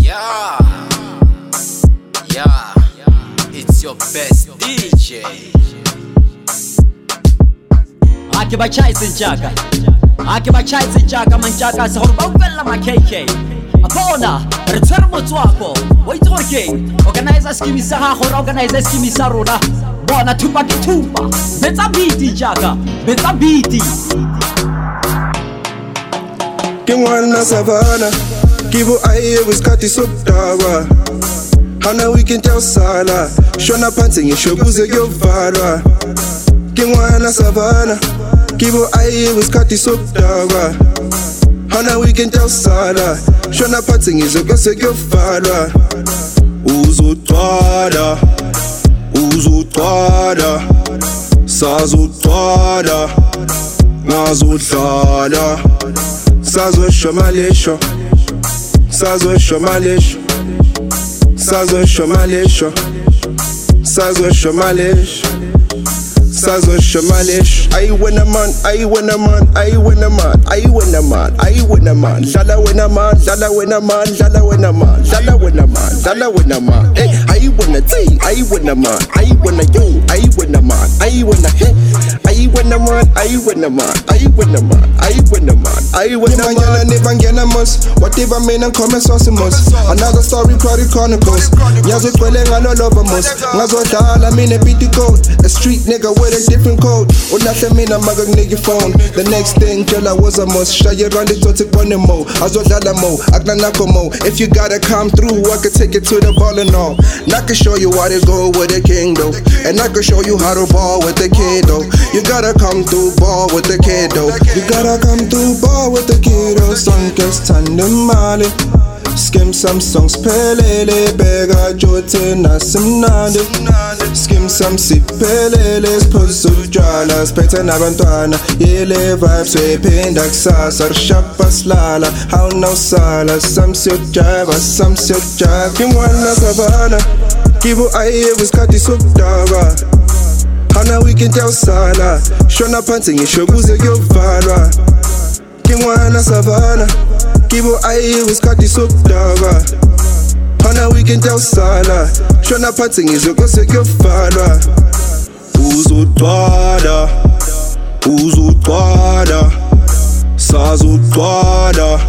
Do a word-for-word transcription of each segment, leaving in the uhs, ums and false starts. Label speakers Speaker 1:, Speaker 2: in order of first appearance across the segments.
Speaker 1: Yeah, yeah, it's your best D J.
Speaker 2: Ake ba chaise njaka, ake ba chaise njaka manjaka sa hore ba upella ma K K. Apona, re tsere motho wako. O itse gore ke organizer scheme sa ha gore organizer scheme sa rona. Bona thupa ke thupa. Betsa beat njaka, betsa beat.
Speaker 3: Ke ngwana savana, ke bo aye wiskati sokdawa. Hana weekend tell sala, shona phansi ngisho kuze kuyovalwa. Ke ngwana savana, ke bo aye wiskati sokdawa. Hana weekend tell sala, shona phansi ngisho kuze kuyovalwa. Uzotwala, uzotwala, sazotwala, ngazodlala. Sazo shomalesho, sazo shomalesho, sazo shomalesho, sazo shomalesho, sazo shomalesho. I win a man, I win a man, I win a man, I win a man, I win a man. Lala win a man, lala win a man, lala win a man, lala win a man, lala win a man. Hey, I win a T, I win a man, I win a you, I win a man, I win a hey. I win a man, I win a man, I win a man, I win a man, I win a man. Never get a must, whatever man and come sauce must. Another story, Crowdy Chronicles. Nyazo dwelling all over must. Nazo dala, mean a beat the code. A street nigga with a different code. Or nothing mean a mugger nigga phone. The next thing, Jella was a must. Shy around the tote one mo. Azo dala mo, aglanako mo. If you gotta come through, I could take it to the ball and all. And I can show you how to go with the king though. And I can show you how to ball with the kid though. You gotta come through ball with the kiddo. You gotta come through ball with the kiddo. Son kes tande mali. Skim some songs pelele. Bega jote na simnande. Skim some sipelele. Puzu jala. Speta na bantwana. Yele vibes we pindak sasa. Shapa slala. How no sala. Some silk jive. Some silk jive. Kim wana savana. Kibu aye wiskati sukdawa. Hana weekend tell sala, shona phansi ngisho kuze kuyovalwa. Ke ngwana savana, ke bo aye wiskati sokudaba. Hana weekend tell sala, shona phansi ngisho kuze kuyovalwa. Uzotwala, uzotwala, sazotwala,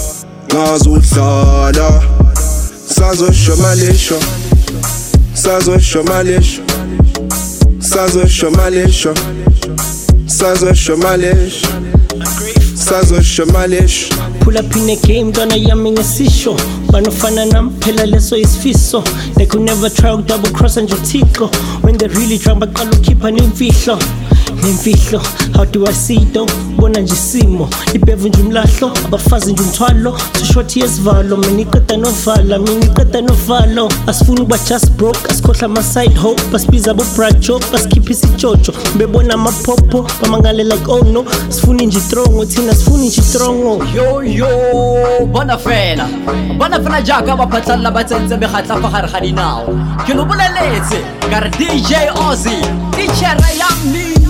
Speaker 3: ngazodlala. Sazo shomalesho, sazo shomalesho. Sazo shomalesho, sazo shomalesho, sazo shomalesho.
Speaker 4: Pull up in the game, dona yami ngesisho. Banofana nampela leso isfiso. They could never try to double cross and jotiko. When they really try bakalo keep an imfihlo. Nemfihlo, how do I see though? Bona njisimo, ibevu njumlahlo, abafazi njumthwalo. To short years valo, minikata no vala, minikata no valo. Asifunu ba just broke, asikhohla ma side hope, basibiza bo bracho, baskiphi sichocho. Bebona mapopo, bamangale like oh no, sifuni njitrongo, thina sifuni njitrongo.
Speaker 2: Yo yo, bona fela, bona fela jaka ba phatlalla ba tsentse be khatla fa gare ga dinao. Ke lo boleletse, ka re D J Ozzy, di tshera ya mmino.